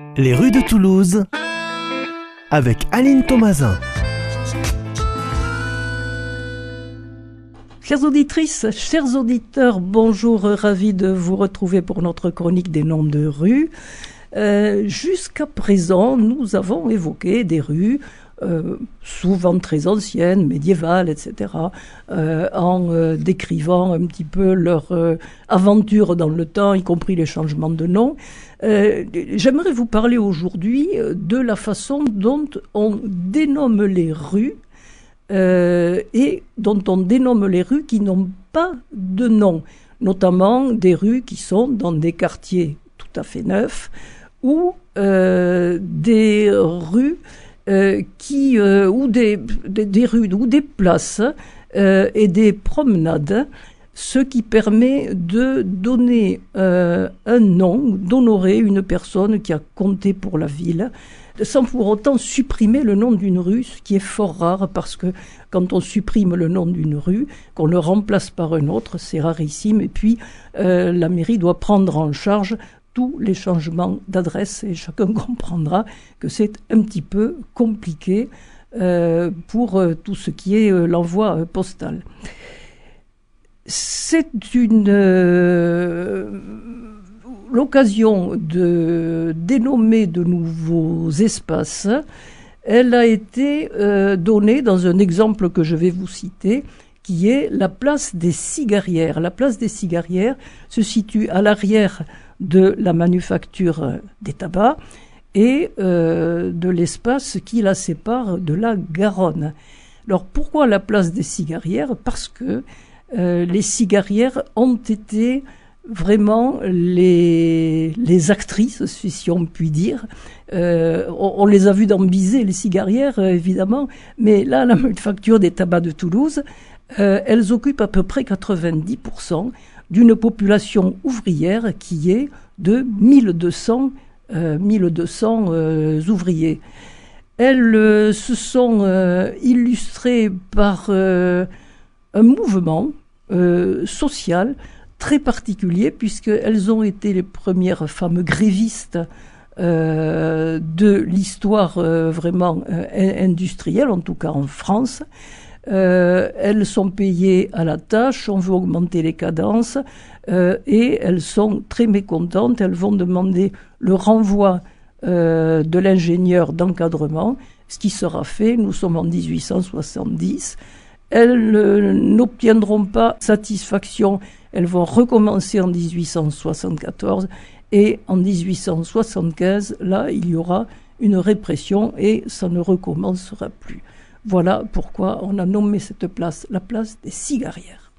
Les rues de Toulouse avec Aline Thomasin. Chères auditrices, chers auditeurs, bonjour, ravi de vous retrouver pour notre chronique des noms de rues. Jusqu'à présent, nous avons évoqué des rues souvent très anciennes, médiévales, etc., en décrivant un petit peu leur aventure dans le temps, y compris les changements de nom. J'aimerais vous parler aujourd'hui de la façon dont on dénomme les rues et dont on dénomme les rues qui n'ont pas de nom, notamment des rues qui sont dans des quartiers tout à fait neufs ou des rues ou des rues ou des places et des promenades, ce qui permet de donner un nom, d'honorer une personne qui a compté pour la ville, sans pour autant supprimer le nom d'une rue, ce qui est fort rare, parce que quand on supprime le nom d'une rue, qu'on le remplace par un autre, c'est rarissime. Et puis, la mairie doit prendre en charge tous les changements d'adresse, et chacun comprendra que c'est un petit peu compliqué pour tout ce qui est l'envoi postal. C'est l'occasion de dénommer de nouveaux espaces. Elle a été donnée dans un exemple que je vais vous citer, qui est la place des Cigarières. La place des Cigarières se situe à l'arrière de la manufacture des tabacs et de l'espace qui la sépare de la Garonne. Alors pourquoi la place des Cigarières ? Parce que les cigarières ont été vraiment les actrices, si on peut dire. On les a vues dans Bizet, les cigarières, évidemment, mais là, la manufacture des tabacs de Toulouse, elles occupent à peu près 90% d'une population ouvrière qui est de 1200 ouvriers. Elles se sont illustrées par un mouvement social très particulier, puisqu'elles ont été les premières femmes grévistes de l'histoire vraiment industrielle, en tout cas en France. Elles sont payées à la tâche, on veut augmenter les cadences, et elles sont très mécontentes. Elles vont demander le renvoi de l'ingénieur d'encadrement, ce qui sera fait. Nous sommes en 1870. Elles n'obtiendront pas satisfaction. Elles vont recommencer en 1874 et en 1875, là, il y aura une répression et ça ne recommencera plus. Voilà pourquoi on a nommé cette place la place des Cigarières.